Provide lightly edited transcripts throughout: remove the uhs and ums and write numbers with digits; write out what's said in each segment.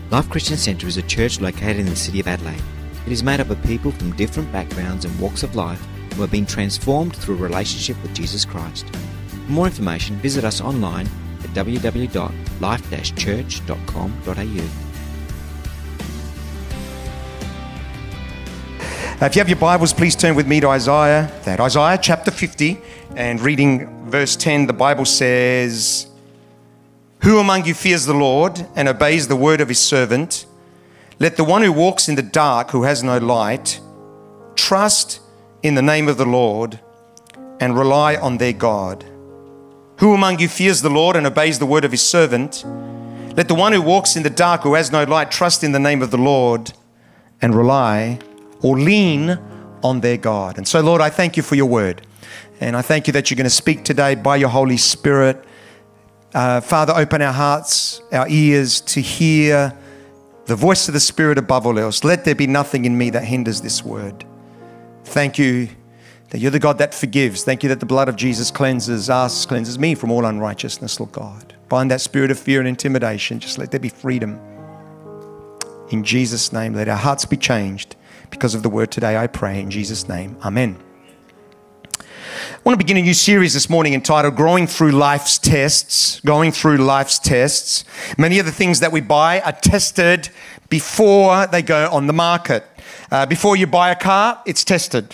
Life Christian Centre is a church located in the city of Adelaide. It is made up of people from different backgrounds and walks of life who have been transformed through a relationship with Jesus Christ. For more information, visit us online at www.life-church.com.au. If you have your Bibles, please turn with me to Isaiah chapter 50, and reading verse 10, the Bible says, "Who among you fears the Lord and obeys the word of his servant? Let the one who walks in the dark, who has no light, trust in the name of the Lord and rely on their God. Who among you fears the Lord and obeys the word of his servant? Let the one who walks in the dark, who has no light, trust in the name of the Lord and rely or lean on their God." And so, Lord, I thank you for your word. And I thank you that you're going to speak today by your Holy Spirit. Father, open our hearts, our ears to hear the voice of the Spirit above all else. Let there be nothing in me that hinders this word. Thank you that you're the God that forgives. Thank you that the blood of Jesus cleanses us, cleanses me from all unrighteousness, Lord God. Bind that spirit of fear and intimidation. Just let there be freedom. In Jesus' name, let our hearts be changed because of the word today, I pray. In Jesus' name, amen. I want to begin a new series this morning entitled Going Through Life's Tests. Going Through Life's Tests. Many of the things that we buy are tested before they go on the market. Before you buy a car, it's tested.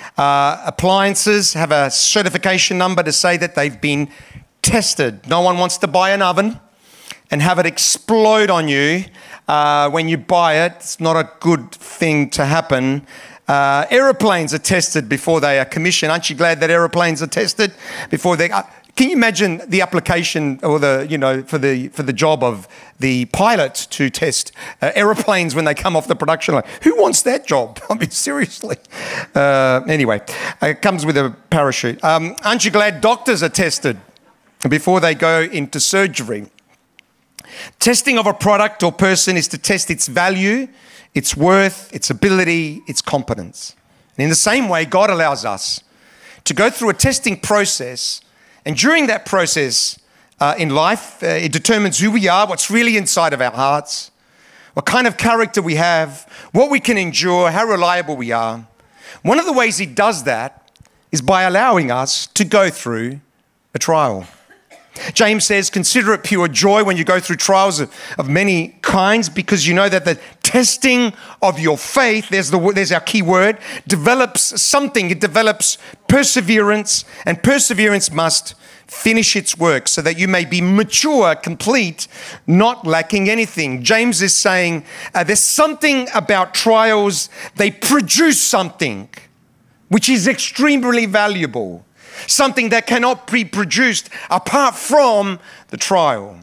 Appliances have a certification number to say that they've been tested. No one wants to buy an oven and have it explode on you when you buy it. It's not a good thing to happen. Aeroplanes are tested before they are commissioned. Aren't you glad that aeroplanes are tested before they? Can you imagine the application or for the job of the pilot to test aeroplanes when they come off the production line? Who wants that job? I mean, seriously. Anyway, it comes with a parachute. Aren't you glad doctors are tested before they go into surgery? Testing of a product or person is to test its value, its worth, its ability, its competence. And in the same way, God allows us to go through a testing process. And during that process in life, it determines who we are, what's really inside of our hearts, what kind of character we have, what we can endure, how reliable we are. One of the ways he does that is by allowing us to go through a trial. James says, "Consider it pure joy when you go through trials of many kinds, because you know that the testing of your faith," there's our key word, "develops something." It develops perseverance, and perseverance must finish its work so that you may be mature, complete, not lacking anything. James is saying there's something about trials. They produce something which is extremely valuable. Something that cannot be produced apart from the trial.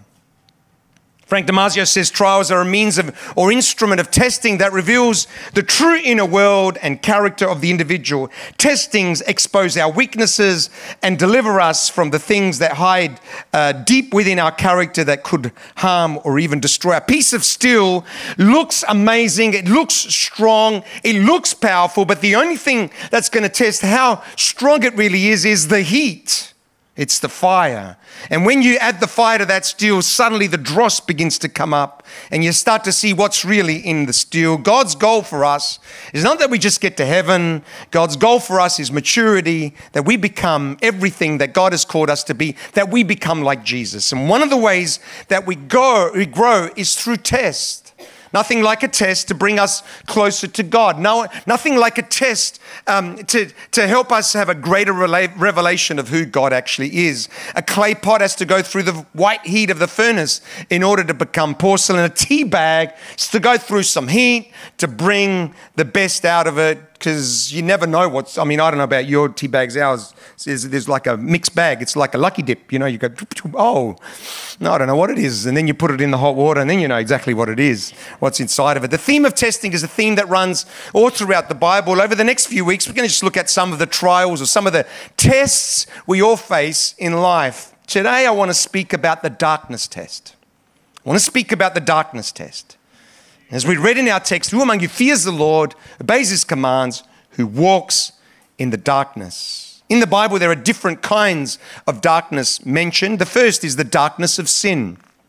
Frank Damasio says trials are a means of or instrument of testing that reveals the true inner world and character of the individual. Testings expose our weaknesses and deliver us from the things that hide deep within our character that could harm or even destroy. A piece of steel looks amazing, it looks strong, it looks powerful, but the only thing that's going to test how strong it really is the heat. It's the fire. And when you add the fire to that steel, suddenly the dross begins to come up and you start to see what's really in the steel. God's goal for us is not that we just get to heaven. God's goal for us is maturity, that we become everything that God has called us to be, that we become like Jesus. And one of the ways that we grow is through tests. Nothing like a test to bring us closer to God. No, nothing like a test to help us have a greater revelation of who God actually is. A clay pot has to go through the white heat of the furnace in order to become porcelain. A tea bag is to go through some heat to bring the best out of it, because you never know I don't know about your tea bags. Ours there's like a mixed bag. It's like a lucky dip. You go, oh, no, I don't know what it is. And then you put it in the hot water and then you know exactly what it is, what's inside of it. The theme of testing is a theme that runs all throughout the Bible. Over the next few weeks, we're going to just look at some of the trials or some of the tests we all face in life. Today, I want to speak about the darkness test. I want to speak about the darkness test. As we read in our text, who among you fears the Lord, obeys his commands, who walks in the darkness? In the Bible, there are different kinds of darkness mentioned. The first is the darkness of sin.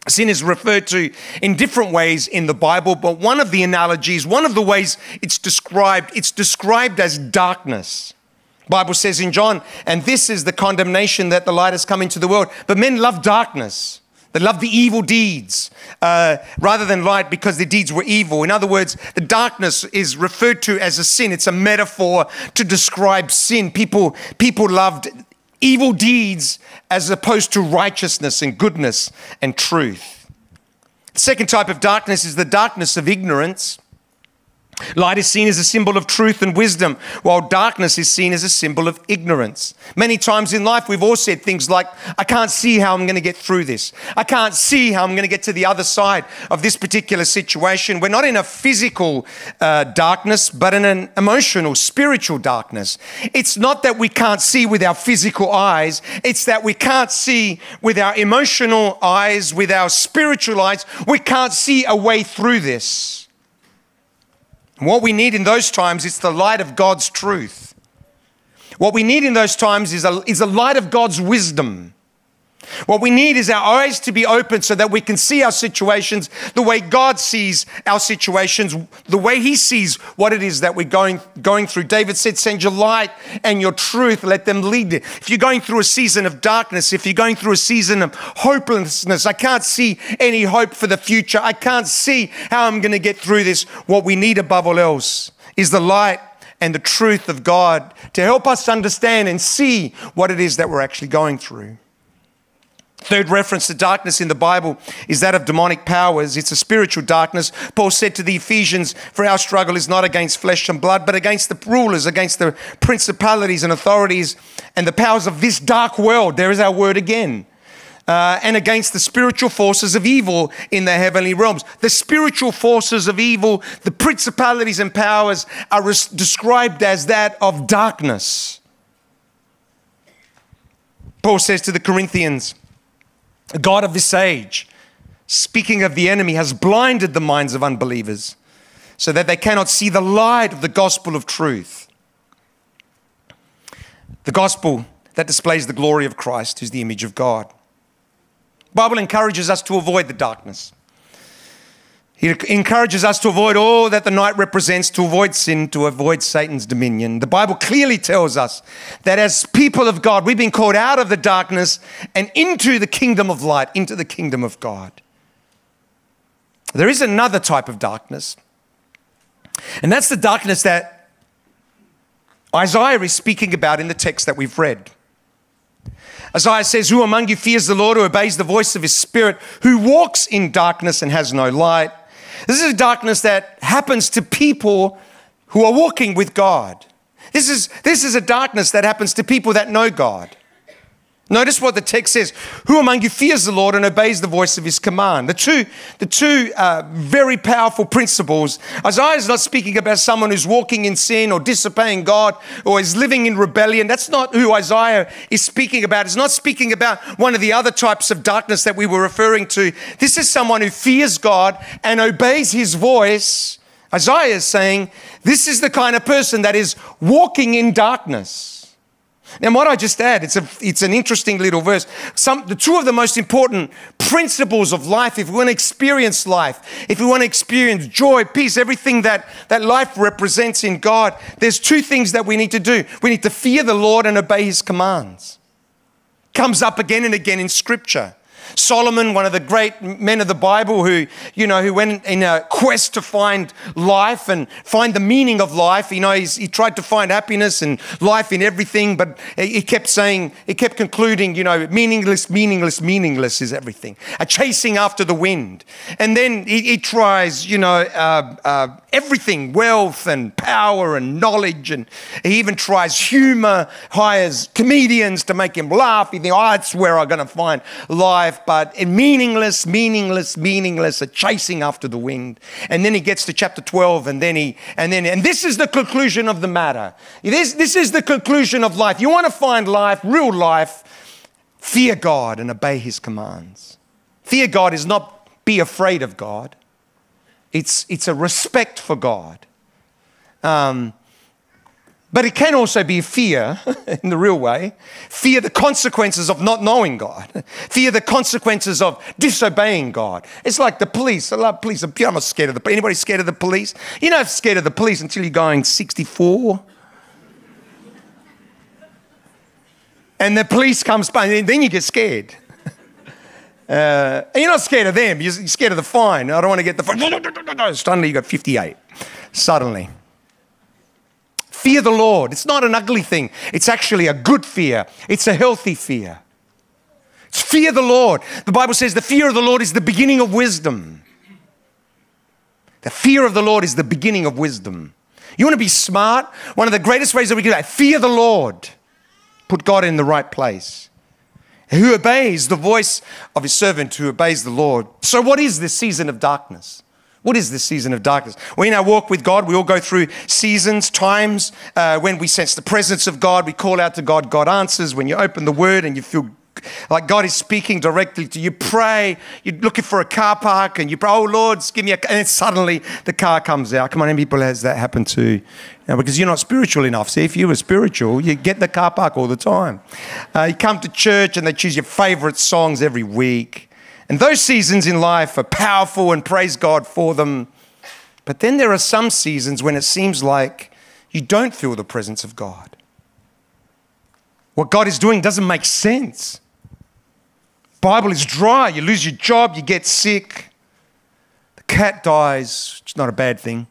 Sin is referred to in different ways in the Bible, but one of the analogies, one of the ways it's described as darkness. The Bible says in John, and this is the condemnation that the light has come into the world, but men love darkness. They love the evil deeds rather than light because the deeds were evil. In other words, the darkness is referred to as a sin. It's a metaphor to describe sin. People loved evil deeds as opposed to righteousness and goodness and truth. The second type of darkness is the darkness of ignorance. Light is seen as a symbol of truth and wisdom, while darkness is seen as a symbol of ignorance. Many times in life, we've all said things like, I can't see how I'm going to get through this. I can't see how I'm going to get to the other side of this particular situation. We're not in a physical darkness, but in an emotional, spiritual darkness. It's not that we can't see with our physical eyes. It's that we can't see with our emotional eyes, with our spiritual eyes. We can't see a way through this. What we need in those times is the light of God's truth. What we need in those times is a light of God's wisdom. What we need is our eyes to be open so that we can see our situations the way God sees our situations, the way He sees what it is that we're going through. David said, send your light and your truth, let them lead you. If you're going through a season of darkness, if you're going through a season of hopelessness, I can't see any hope for the future. I can't see how I'm going to get through this. What we need above all else is the light and the truth of God to help us understand and see what it is that we're actually going through. Third reference to darkness in the Bible is that of demonic powers. It's a spiritual darkness. Paul said to the Ephesians, for our struggle is not against flesh and blood, but against the rulers, against the principalities and authorities and the powers of this dark world. There is our word again. And against the spiritual forces of evil in the heavenly realms. The spiritual forces of evil, the principalities and powers are described as that of darkness. Paul says to the Corinthians, the God of this age, speaking of the enemy, has blinded the minds of unbelievers so that they cannot see the light of the gospel of truth. The gospel that displays the glory of Christ, who's the image of God. The Bible encourages us to avoid the darkness. It encourages us to avoid all that the night represents, to avoid sin, to avoid Satan's dominion. The Bible clearly tells us that as people of God, we've been called out of the darkness and into the kingdom of light, into the kingdom of God. There is another type of darkness, and that's the darkness that Isaiah is speaking about in the text that we've read. Isaiah says, who among you fears the Lord, who obeys the voice of his spirit, who walks in darkness and has no light? This is a darkness that happens to people who are walking with God. This is a darkness that happens to people that know God. Notice what the text says. Who among you fears the Lord and obeys the voice of his command? The two very powerful principles. Isaiah is not speaking about someone who's walking in sin or disobeying God or is living in rebellion. That's not who Isaiah is speaking about. He's not speaking about one of the other types of darkness that we were referring to. This is someone who fears God and obeys his voice. Isaiah is saying this is the kind of person that is walking in darkness. Now, what I just add, it's an interesting little verse. The two of the most important principles of life, if we want to experience life, if we want to experience joy, peace, everything that life represents in God, there's two things that we need to do. We need to fear the Lord and obey his commands. Comes up again and again in Scripture. Solomon, one of the great men of the Bible who went in a quest to find life and find the meaning of life. He tried to find happiness and life in everything, but he kept concluding, meaningless is everything. A chasing after the wind. And then he tries, everything, wealth and power and knowledge. And he even tries humor, hires comedians to make him laugh. He thinks, that's where I'm going to find life. But meaningless, a chasing after the wind. And then he gets to chapter 12, and this is the conclusion of the matter. This is the conclusion of life. You want to find life, real life, fear God and obey his commands. Fear God is not be afraid of God. It's a respect for God. But it can also be fear, in the real way. Fear the consequences of not knowing God. Fear the consequences of disobeying God. It's like the police. I love police. I'm not scared of the police. Anybody scared of the police? You're not scared of the police until you're going 64. And the police comes by, and then you get scared. And you're not scared of them. You're scared of the fine. I don't want to get the fine. Suddenly you got 58. Suddenly. Fear the Lord. It's not an ugly thing. It's actually a good fear. It's a healthy fear. It's fear the Lord. The Bible says the fear of the Lord is the beginning of wisdom. The fear of the Lord is the beginning of wisdom. You want to be smart? One of the greatest ways that we can do that, fear the Lord. Put God in the right place. Who obeys the voice of his servant, who obeys the Lord. So what is this season of darkness? What is this season of darkness? Well, in our walk with God, we all go through seasons, times when we sense the presence of God. We call out to God. God answers. When you open the Word and you feel like God is speaking directly to you, pray. You're looking for a car park and you pray, oh, Lord, give me a car. And then suddenly the car comes out. Come on, how many people has that happen to? Because you're not spiritual enough. See, if you were spiritual, you get the car park all the time. You come to church and they choose your favorite songs every week. And those seasons in life are powerful and praise God for them. But then there are some seasons when it seems like you don't feel the presence of God. What God is doing doesn't make sense. Bible is dry. You lose your job, you get sick. The cat dies. It's not a bad thing.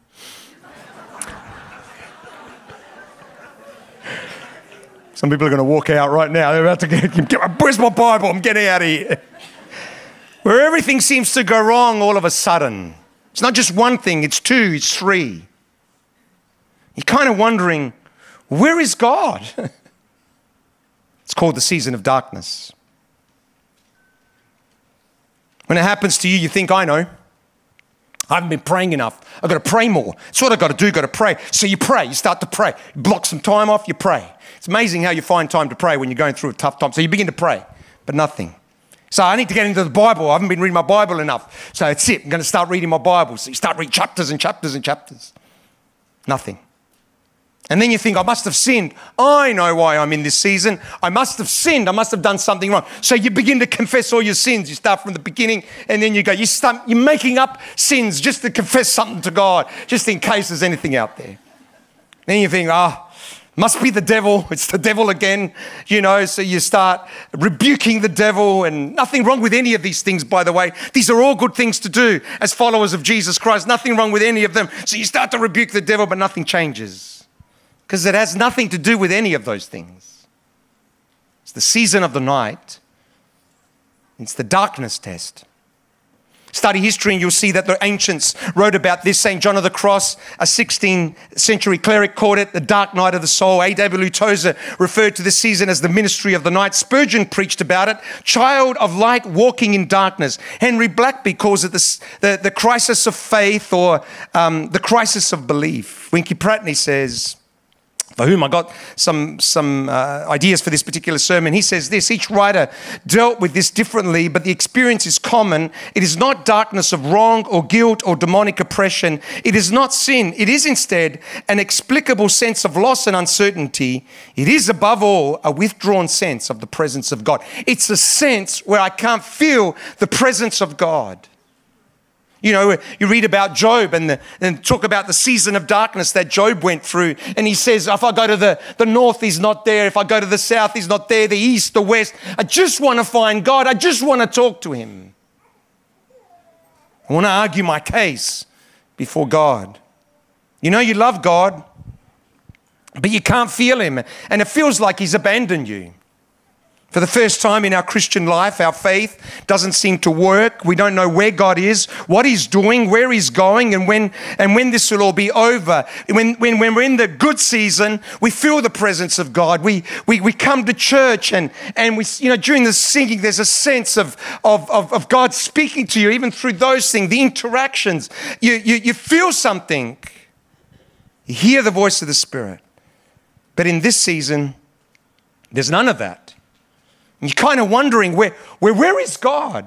Some people are going to walk out right now. They're about to get, where's my Bible? I'm getting out of here. Where everything seems to go wrong all of a sudden. It's not just one thing, it's two, it's three. You're kind of wondering, where is God? It's called the season of darkness. When it happens to you, you think, I know. I haven't been praying enough. I've got to pray more. That's what I've got to do, got to pray. So you pray, you start to pray. You block some time off, you pray. It's amazing how you find time to pray when you're going through a tough time. So you begin to pray, but nothing. So I need to get into the Bible. I haven't been reading my Bible enough. So that's it. I'm going to start reading my Bible. So you start reading chapters and chapters and chapters. Nothing. And then you think, I must have sinned. I know why I'm in this season. I must have sinned. I must have done something wrong. So you begin to confess all your sins. You start from the beginning and then you go, you're making up sins just to confess something to God, just in case there's anything out there. Then you think, must be the devil. It's the devil again, so you start rebuking the devil, and nothing wrong with any of these things, by the way. These are all good things to do as followers of Jesus Christ. Nothing wrong with any of them. So you start to rebuke the devil, but nothing changes because it has nothing to do with any of those things. It's the season of the night. It's the darkness test. Study history and you'll see that the ancients wrote about this. St. John of the Cross, a 16th century cleric, called it the dark night of the soul. A.W. Tozer referred to this season as the ministry of the night. Spurgeon preached about it, child of light walking in darkness. Henry Blackby calls it the crisis of faith, or the crisis of belief. Winky Pratney says, for whom I got some ideas for this particular sermon, he says this: each writer dealt with this differently, but the experience is common. It is not darkness of wrong or guilt or demonic oppression. It is not sin. It is instead an explicable sense of loss and uncertainty. It is above all a withdrawn sense of the presence of God. It's a sense where I can't feel the presence of God. You read about Job and talk about the season of darkness that Job went through. And he says, if I go to the north, he's not there. If I go to the south, he's not there. The east, the west. I just want to find God. I just want to talk to him. I want to argue my case before God. You love God, but you can't feel him. And it feels like he's abandoned you. For the first time in our Christian life, our faith doesn't seem to work. We don't know where God is, what he's doing, where he's going, and when this will all be over. When we're in the good season, we feel the presence of God. We come to church and we, during the singing, there's a sense of God speaking to you, even through those things, the interactions. You feel something. You hear the voice of the Spirit. But in this season, there's none of that. You're kind of wondering, where is God?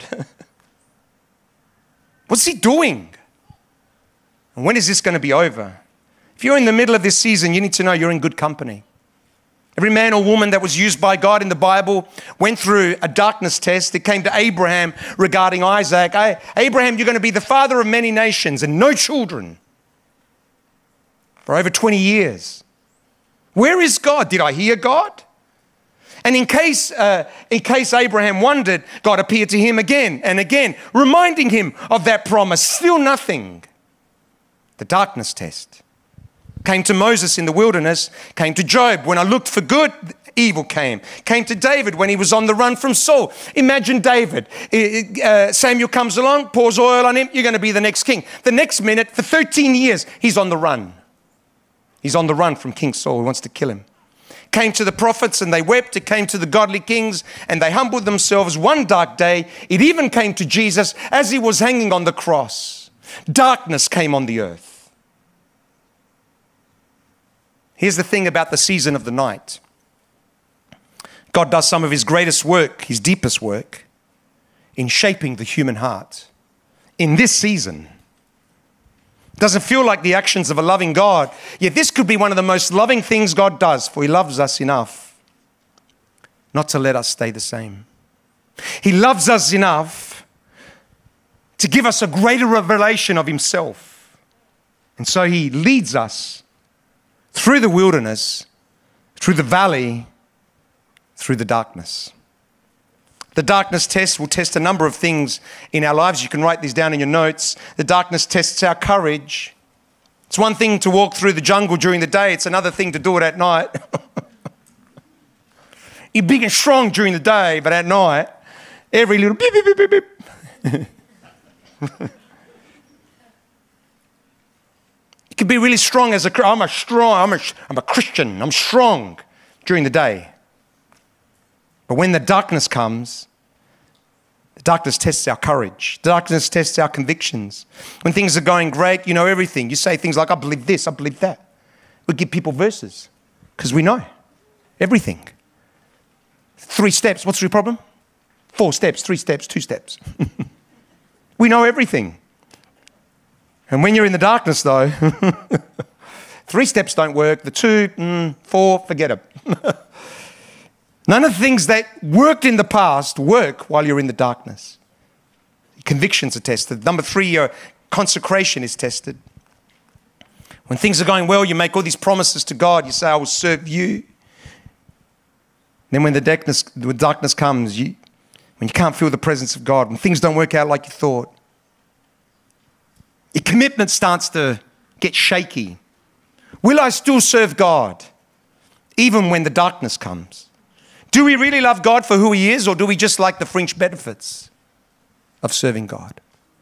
What's he doing? And when is this going to be over? If you're in the middle of this season, you need to know you're in good company. Every man or woman that was used by God in the Bible went through a darkness test. It came to Abraham regarding Isaac. Abraham, you're going to be the father of many nations and no children for over 20 years. Where is God? Did I hear God? And in case Abraham wondered, God appeared to him again and again, reminding him of that promise. Still nothing. The darkness test. Came to Moses in the wilderness, came to Job. When I looked for good, evil came. Came to David when he was on the run from Saul. Imagine David. Samuel comes along, pours oil on him. You're going to be the next king. The next minute, for 13 years, he's on the run. He's on the run from King Saul who wants to kill him. Came to the prophets and they wept. It came to the godly kings and they humbled themselves. One dark day, it even came to Jesus as he was hanging on the cross. Darkness came on the earth. Here's the thing about the season of the night. God does some of his greatest work, his deepest work, in shaping the human heart. In this season, it doesn't feel like the actions of a loving God, yet this could be one of the most loving things God does, for he loves us enough not to let us stay the same. He loves us enough to give us a greater revelation of himself. And so he leads us through the wilderness, through the valley, through the darkness. The darkness test will test a number of things in our lives. You can write these down in your notes. The darkness tests our courage. It's one thing to walk through the jungle during the day. It's another thing to do it at night. You're big and strong during the day, but at night, every little beep, beep, beep, beep, beep. You can be really strong as I'm a Christian. I'm strong during the day. But when the darkness comes, the darkness tests our courage. The darkness tests our convictions. When things are going great, you know everything. You say things like, I believe this, I believe that. We give people verses because we know everything. 3 steps. What's your problem? 4 steps, 3 steps, 2 steps. We know everything. And when you're in the darkness, though, 3 steps don't work. The 2, 4, forget it. None of the things that worked in the past work while you're in the darkness. Convictions are tested. Number 3, your consecration is tested. When things are going well, you make all these promises to God. You say, I will serve you. Then when the darkness comes, when you can't feel the presence of God, when things don't work out like you thought, your commitment starts to get shaky. Will I still serve God even when the darkness comes? Do we really love God for who he is, or do we just like the fringe benefits of serving God?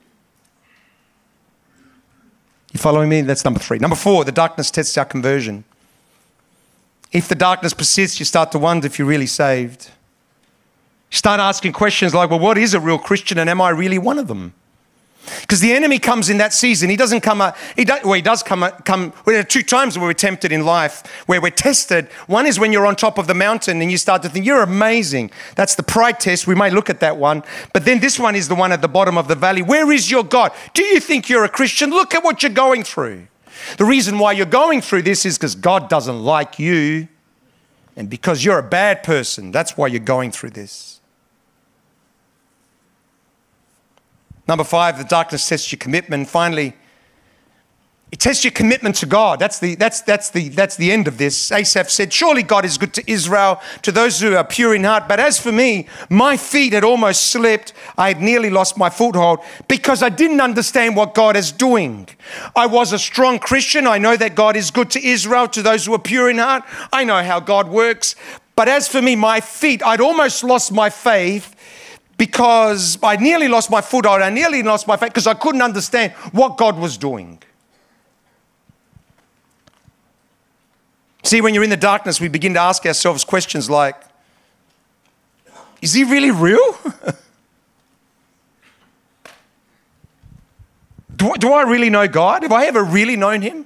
You following me? That's number 3. Number 4, the darkness tests our conversion. If the darkness persists, you start to wonder if you're really saved. You start asking questions like, well, what is a real Christian, and am I really one of them? Because the enemy comes in that season. He doesn't come. He does come. There are 2 times where we're tempted in life, where we're tested. One is when you're on top of the mountain and you start to think, you're amazing. That's the pride test. We may look at that one. But then this one is the one at the bottom of the valley. Where is your God? Do you think you're a Christian? Look at what you're going through. The reason why you're going through this is because God doesn't like you. And because you're a bad person, that's why you're going through this. Number 5, the darkness tests your commitment. Finally, it tests your commitment to God. That's the end of this. Asaph said, surely God is good to Israel, to those who are pure in heart. But as for me, my feet had almost slipped. I had nearly lost my foothold because I didn't understand what God is doing. I was a strong Christian. I know that God is good to Israel, to those who are pure in heart. I know how God works. But as for me, my feet, I'd almost lost my faith, because I nearly lost my foothold. I nearly lost my faith because I couldn't understand what God was doing. See, when you're in the darkness, we begin to ask ourselves questions like, is he really real? Do I really know God? Have I ever really known him?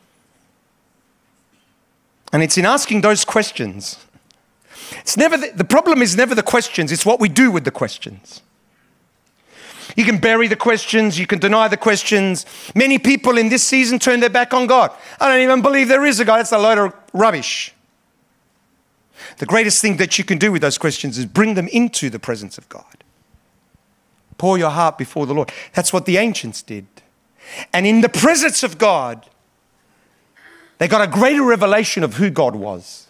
And it's in asking those questions. It's never the problem is never the questions, it's what we do with the questions. You can bury the questions. You can deny the questions. Many people in this season turn their back on God. I don't even believe there is a God. That's a load of rubbish. The greatest thing that you can do with those questions is bring them into the presence of God. Pour your heart before the Lord. That's what the ancients did. And in the presence of God, they got a greater revelation of who God was.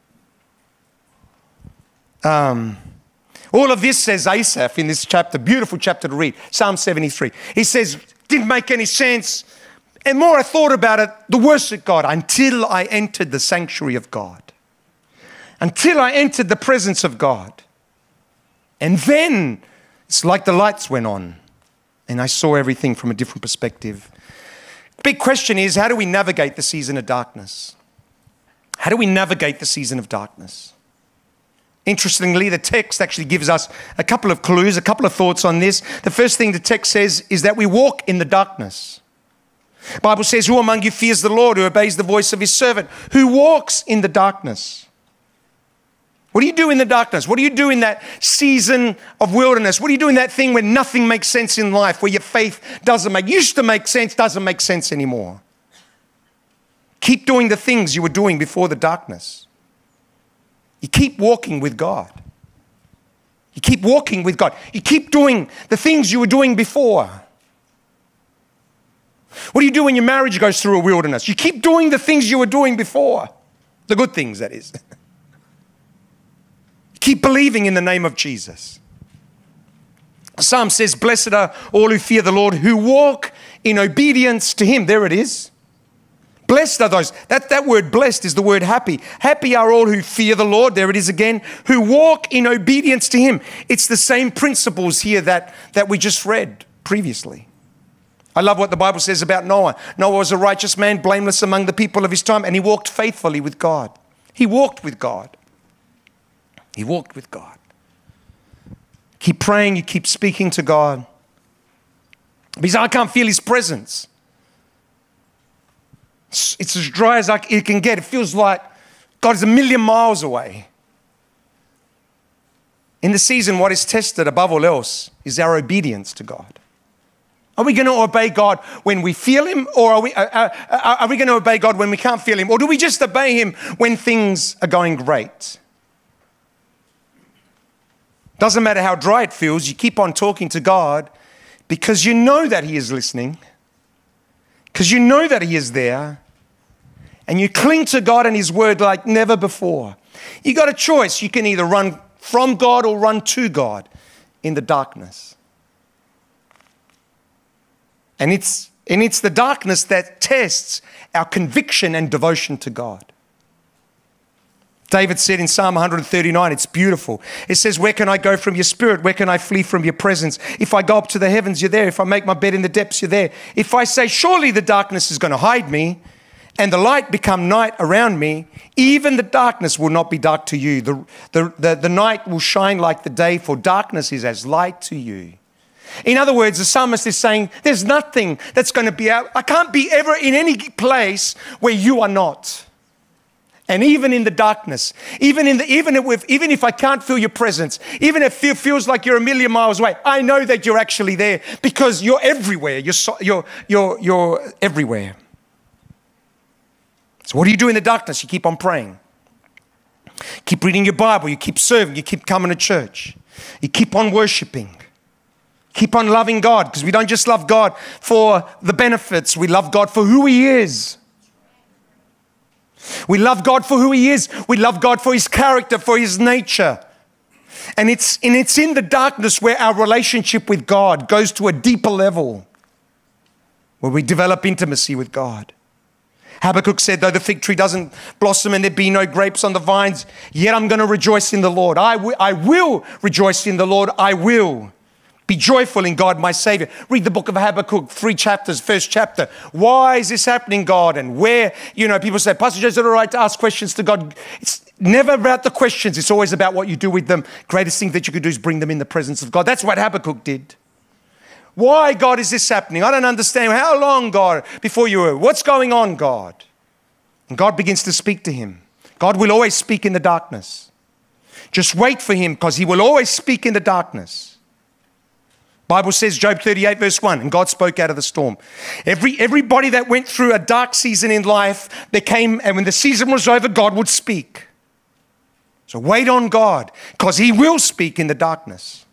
All of this, says Asaph in this chapter, beautiful chapter to read, Psalm 73. He says, didn't make any sense. And more I thought about it, the worse it got, until I entered the sanctuary of God. Until I entered the presence of God. And then it's like the lights went on and I saw everything from a different perspective. Big question is, how do we navigate the season of darkness? How do we navigate the season of darkness? Interestingly, the text actually gives us a couple of clues, a couple of thoughts on this. The first thing the text says is that we walk in the darkness. The Bible says, who among you fears the Lord, who obeys the voice of his servant, who walks in the darkness? What do you do in the darkness? What do you do in that season of wilderness? What do you do in that thing when nothing makes sense in life, where your faith used to make sense, doesn't make sense anymore? Keep doing the things you were doing before the darkness. You keep walking with God. You keep walking with God. You keep doing the things you were doing before. What do you do when your marriage goes through a wilderness? You keep doing the things you were doing before. The good things, that is. Keep believing in the name of Jesus. Psalm says, blessed are all who fear the Lord, who walk in obedience to him. There it is. Blessed are those. That word blessed is the word happy. Happy are all who fear the Lord. There it is again. Who walk in obedience to him. It's the same principles here that we just read previously. I love what the Bible says about Noah. Noah was a righteous man, blameless among the people of his time, and he walked faithfully with God. He walked with God. He walked with God. Keep praying, you keep speaking to God. Because I can't feel his presence. It's as dry as it can get. It feels like God is a million miles away. In the season, what is tested above all else is our obedience to God. Are we going to obey God when we feel him, or are we going to obey God when we can't feel him? Or do we just obey him when things are going great? Doesn't matter how dry it feels, you keep on talking to God because you know that he is listening, because you know that he is there, and you cling to God and his word like never before. You got a choice. You can either run from God or run to God in the darkness. And it's the darkness that tests our conviction and devotion to God. David said in Psalm 139, it's beautiful. It says, where can I go from your spirit? Where can I flee from your presence? If I go up to the heavens, you're there. If I make my bed in the depths, you're there. If I say, surely the darkness is going to hide me and the light become night around me, even the darkness will not be dark to you. The night will shine like the day, for darkness is as light to you. In other words, the psalmist is saying, there's nothing that's going to be out. I can't be ever in any place where you are not. And even in the darkness, even if I can't feel your presence, even if it feels like you're a million miles away, I know that you're actually there because you're everywhere. You're everywhere. So what do you do in the darkness? You keep on praying. Keep reading your Bible. You keep serving. You keep coming to church. You keep on worshiping. Keep on loving God, because we don't just love God for the benefits. We love God for who he is. We love God for who he is. We love God for his character, for his nature. And it's in the darkness where our relationship with God goes to a deeper level, where we develop intimacy with God. Habakkuk said, though the fig tree doesn't blossom and there be no grapes on the vines, yet I'm going to rejoice in the Lord. I will rejoice in the Lord. I will be joyful in God, my Savior. Read the book of Habakkuk, 3 chapters, first chapter. Why is this happening, God? And where, people say, Pastor Joe, is it all right to ask questions to God? It's never about the questions. It's always about what you do with them. Greatest thing that you could do is bring them in the presence of God. That's what Habakkuk did. Why, God, is this happening? I don't understand. How long, God, before you were? What's going on, God? And God begins to speak to him. God will always speak in the darkness. Just wait for him, because he will always speak in the darkness. Bible says, Job 38 verse 1, and God spoke out of the storm. Everybody that went through a dark season in life, and when the season was over, God would speak. So wait on God, because He will speak in the darkness.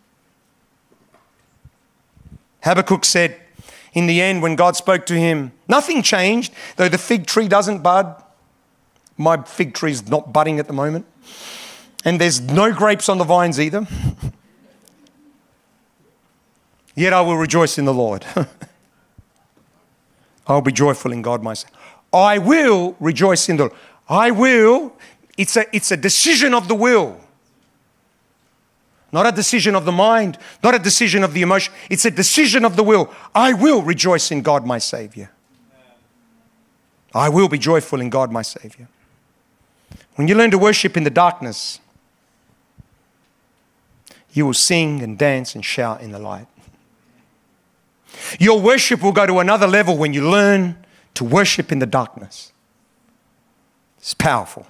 Habakkuk said, in the end, when God spoke to him, nothing changed, though the fig tree doesn't bud. My fig tree is not budding at the moment. And there's no grapes on the vines either. Yet I will rejoice in the Lord. I'll be joyful in God myself. I will rejoice in the Lord. I will. It's a decision of the will. Not a decision of the mind, not a decision of the emotion. It's a decision of the will. I will rejoice in God my Savior. I will be joyful in God my Savior. When you learn to worship in the darkness, you will sing and dance and shout in the light. Your worship will go to another level when you learn to worship in the darkness. It's powerful.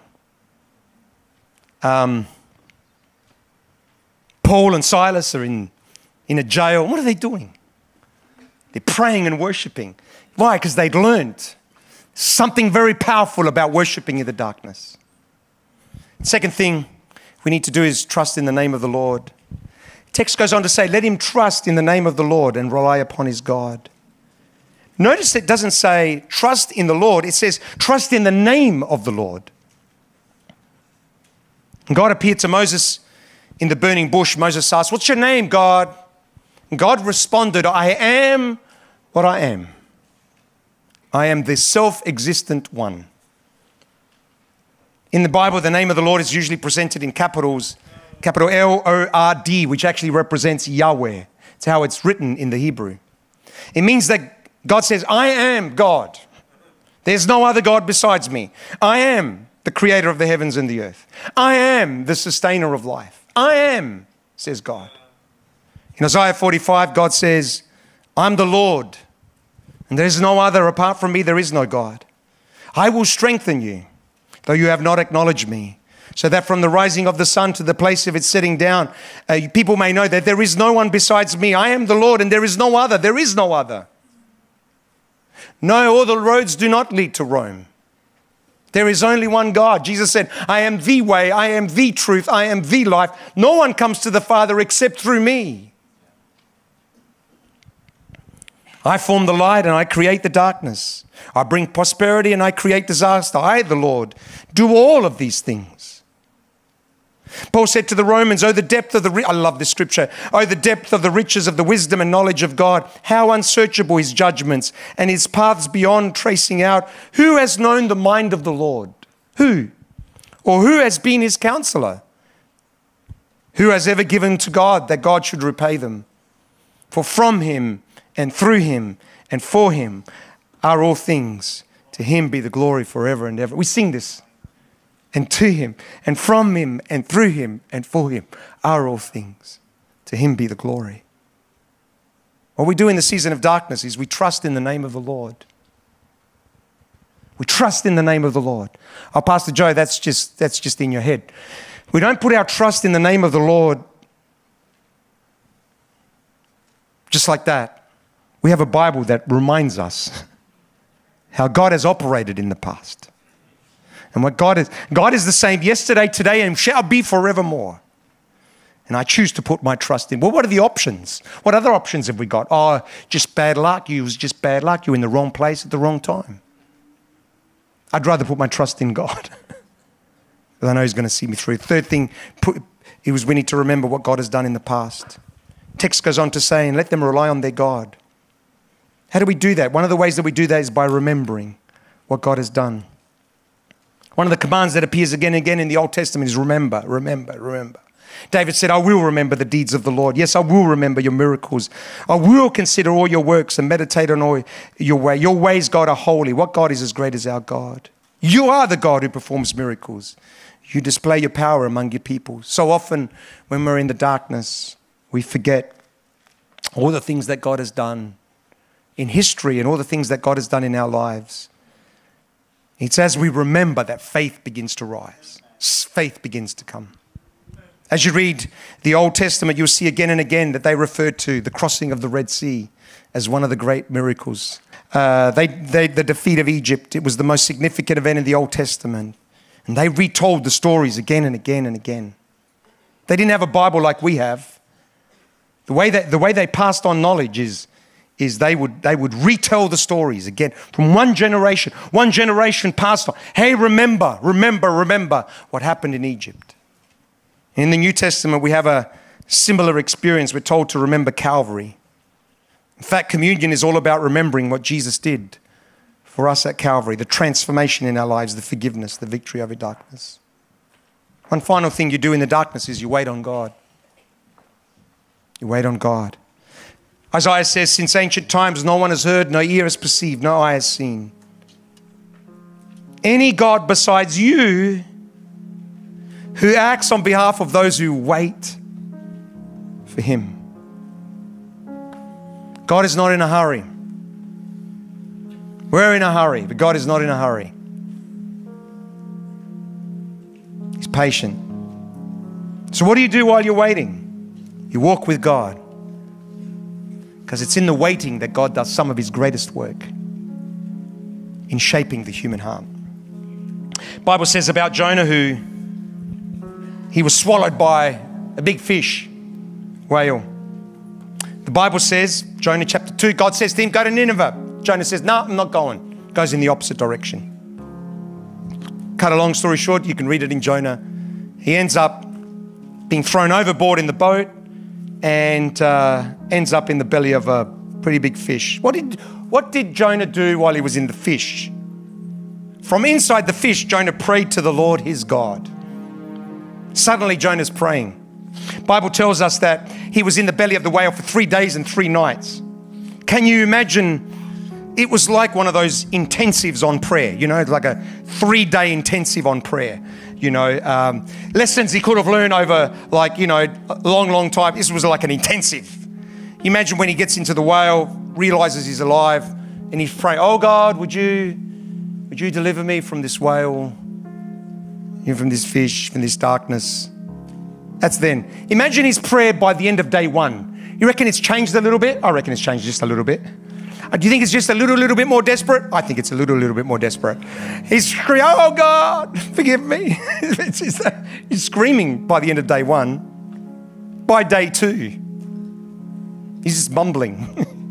Paul and Silas are in a jail. What are they doing? They're praying and worshiping. Why? Because they'd learned something very powerful about worshiping in the darkness. Second thing we need to do is trust in the name of the Lord. The text goes on to say, let him trust in the name of the Lord and rely upon his God. Notice it doesn't say trust in the Lord. It says trust in the name of the Lord. And God appeared to Moses in the burning bush. Moses asked, what's your name, God? And God responded, I am what I am. I am the self-existent one. In the Bible, the name of the Lord is usually presented in capitals, capital L-O-R-D, which actually represents Yahweh. It's how it's written in the Hebrew. It means that God says, I am God. There's no other God besides me. I am the creator of the heavens and the earth. I am the sustainer of life. I am, says God. In Isaiah 45, God says, I'm the Lord, and there is no other. Apart from me, there is no God. I will strengthen you, though you have not acknowledged me, so that from the rising of the sun to the place of its setting down, people may know that there is no one besides me. I am the Lord, and there is no other. There is no other. No, all the roads do not lead to Rome. There is only one God. Jesus said, I am the way, I am the truth, I am the life. No one comes to the Father except through me. I form the light and I create the darkness. I bring prosperity and I create disaster. I, the Lord, do all of these things. Paul said to the Romans, oh, the depth of I love this scripture. Oh, the depth of the riches of the wisdom and knowledge of God. How unsearchable his judgments and his paths beyond tracing out. Who has known the mind of the Lord? Who? Or who has been his counselor? Who has ever given to God that God should repay them? For from him and through him and for him are all things. To him be the glory forever and ever. We sing this. And to him, and from him, and through him, and for him are all things. To him be the glory. What we do in the season of darkness is we trust in the name of the Lord. We trust in the name of the Lord. Oh, Pastor Joe, that's just in your head. We don't put our trust in the name of the Lord just like that. We have a Bible that reminds us how God has operated in the past. And what God is the same yesterday, today, and shall be forevermore. And I choose to put my trust in. Well, what are the options? What other options have we got? Oh, just bad luck. You was just bad luck. You're in the wrong place at the wrong time. I'd rather put my trust in God. Because I know he's going to see me through. Third thing, we need to remember what God has done in the past. Text goes on to say, and let them rely on their God. How do we do that? One of the ways that we do that is by remembering what God has done. One of the commands that appears again and again in the Old Testament is remember, remember, remember. David said, I will remember the deeds of the Lord. Yes, I will remember your miracles. I will consider all your works and meditate on all your way. Your ways, God, are holy. What God is as great as our God? You are the God who performs miracles. You display your power among your people. So often when we're in the darkness, we forget all the things that God has done in history and all the things that God has done in our lives. It's as we remember that faith begins to rise. Faith begins to come. As you read the Old Testament, you'll see again and again that they refer to the crossing of the Red Sea as one of the great miracles. The defeat of Egypt, it was the most significant event in the Old Testament. And they retold the stories again and again and again. They didn't have a Bible like we have. The way they passed on knowledge is they would retell the stories again from one generation. One generation passed on. Hey, remember what happened in Egypt. In the New Testament, we have a similar experience. We're told to remember Calvary. In fact, communion is all about remembering what Jesus did for us at Calvary, the transformation in our lives, the forgiveness, the victory over darkness. One final thing you do in the darkness is you wait on God. You wait on God. Isaiah says, since ancient times, no one has heard, no ear has perceived, no eye has seen any God besides you who acts on behalf of those who wait for him. God is not in a hurry. We're in a hurry, but God is not in a hurry. He's patient. So what do you do while you're waiting? You walk with God. Because it's in the waiting that God does some of his greatest work in shaping the human heart. The Bible says about Jonah he was swallowed by a big fish, whale. The Bible says, Jonah chapter 2, God says to him, go to Nineveh. Jonah says, no, I'm not going. Goes in the opposite direction. Cut a long story short, you can read it in Jonah. He ends up being thrown overboard in the boat and ends up in the belly of a pretty big fish. What did Jonah do while he was in the fish? From inside the fish, Jonah prayed to the Lord his God. Suddenly Jonah's praying. The Bible tells us that he was in the belly of the whale for 3 days and 3 nights. Can you imagine? It was like one of those intensives on prayer, like a 3-day intensive on prayer. Lessons he could have learned over a long time. This was like an intensive. You imagine when he gets into the whale, realizes he's alive, and he's praying, oh God, would you deliver me from this whale, from this fish, from this darkness? That's then. Imagine his prayer by the end of day 1. You reckon it's changed a little bit? I reckon it's changed just a little bit. Do you think it's just a little bit more desperate? I think it's a little bit more desperate. He's screaming, oh God, forgive me. He's screaming by the end of day 1. By day 2, he's just mumbling.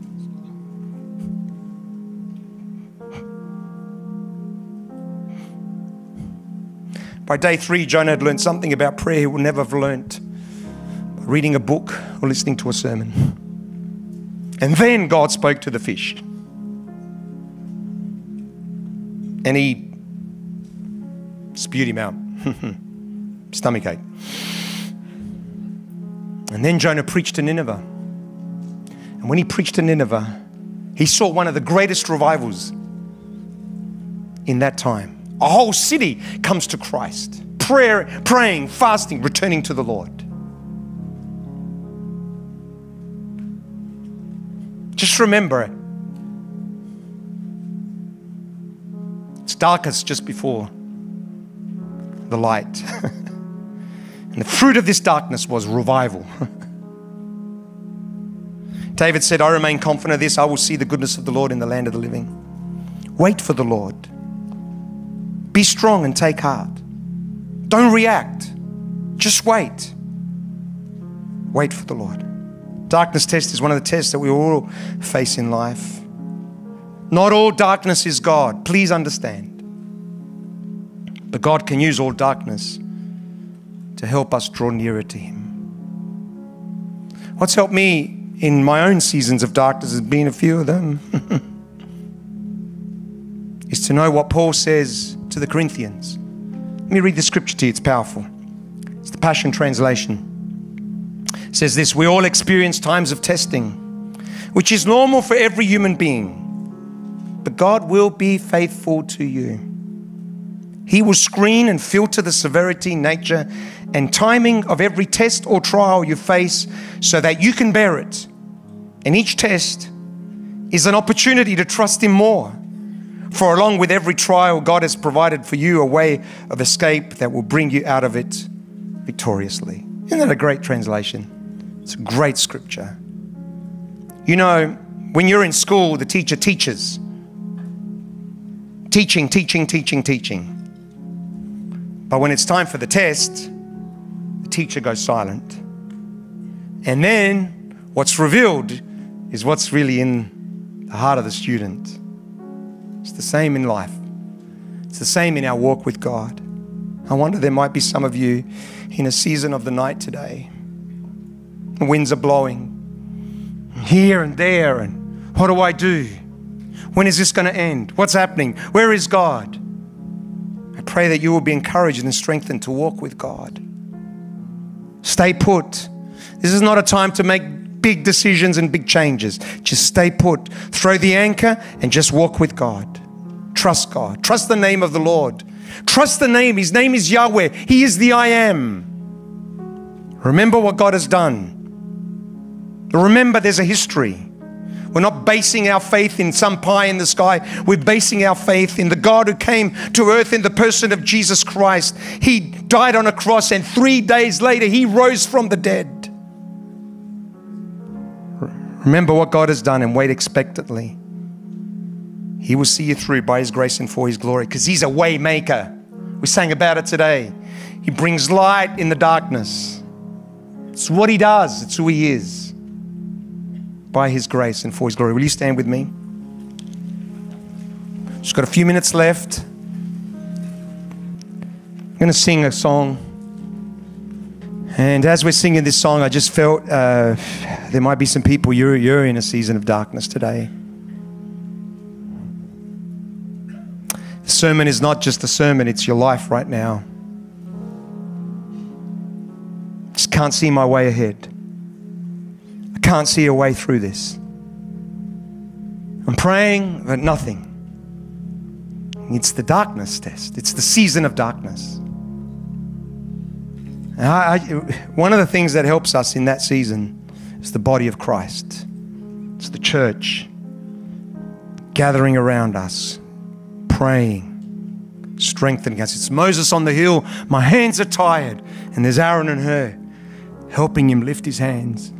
By day 3, Jonah had learned something about prayer he would never have learnt by reading a book or listening to a sermon. And then God spoke to the fish. And he spewed him out. Stomachache. And then Jonah preached to Nineveh. And when he preached to Nineveh, he saw one of the greatest revivals in that time. A whole city comes to Christ. Praying, fasting, returning to the Lord. Just remember it. It's darkest just before the light. And the fruit of this darkness was revival. David said, I remain confident of this. I will see the goodness of the Lord in the land of the living. Wait for the Lord. Be strong and take heart. Don't react. Just wait. Wait for the Lord. Darkness test is one of the tests that we all face in life. Not all darkness is God. Please understand. But God can use all darkness to help us draw nearer to him. What's helped me in my own seasons of darkness has been a few of them. Is to know what Paul says to the Corinthians. Let me read the scripture to you. It's powerful. It's the Passion Translation. It says this, we all experience times of testing, which is normal for every human being. But God will be faithful to you. He will screen and filter the severity, nature, and timing of every test or trial you face so that you can bear it. And each test is an opportunity to trust him more. For along with every trial, God has provided for you a way of escape that will bring you out of it victoriously. Isn't that a great translation? It's a great scripture. You know, when you're in school, the teacher teaches. Teaching. But when it's time for the test, the teacher goes silent. And then what's revealed is what's really in the heart of the student. It's the same in life. It's the same in our walk with God. I wonder, there might be some of you in a season of the night today. The winds are blowing here and there, and what do I do? When is this going to end? What's happening? Where is God? I pray that you will be encouraged and strengthened to walk with God. Stay put. This is not a time to make big decisions and big changes. Just stay put. Throw the anchor and just walk with God. Trust God. Trust the name of the Lord. Trust the name. His name is Yahweh. He is the I am. Remember what God has done. Remember, there's a history. We're not basing our faith in some pie in the sky. We're basing our faith in the God who came to earth in the person of Jesus Christ. He died on a cross, and 3 days later, He rose from the dead. Remember what God has done and wait expectantly. He will see you through by His grace and for His glory, because He's a way maker. We sang about it today. He brings light in the darkness. It's what He does. It's who He is. By His grace and for His glory. Will you stand with me? Just got a few minutes left. I'm going to sing a song. And as we're singing this song, I just felt there might be some people, you're in a season of darkness today. The sermon is not just a sermon, it's your life right now. Just can't see my way ahead. Can't see a way through this. I'm praying, but nothing. It's the darkness test. It's the season of darkness. And one of the things that helps us in that season is the body of Christ. It's the church gathering around us, praying, strengthening us. It's Moses on the hill. My hands are tired. And there's Aaron and Hur helping him lift his hands.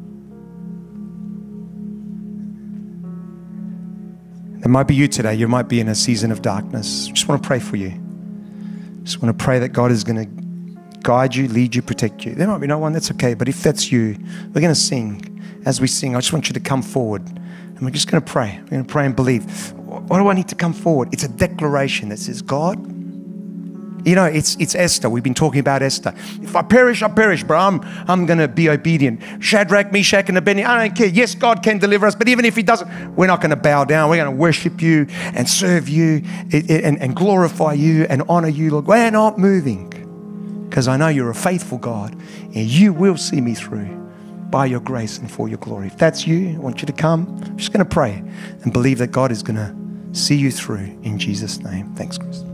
It might be you today. You might be in a season of darkness. I just want to pray for you. Just want to pray that God is going to guide you, lead you, protect you. There might be no one. That's okay. But if that's you, we're going to sing. As we sing, I just want you to come forward. And we're just going to pray. We're going to pray and believe. Why do I need to come forward? It's a declaration that says, God, you know, it's Esther. We've been talking about Esther. If I perish, I perish, bro. I'm going to be obedient. Shadrach, Meshach, and Abednego, I don't care. Yes, God can deliver us, but even if He doesn't, we're not going to bow down. We're going to worship You and serve You and glorify You and honor You, Lord. We're not moving because I know You're a faithful God and You will see me through by Your grace and for Your glory. If that's you, I want you to come. I'm just going to pray and believe that God is going to see you through in Jesus' name. Thanks, Chris.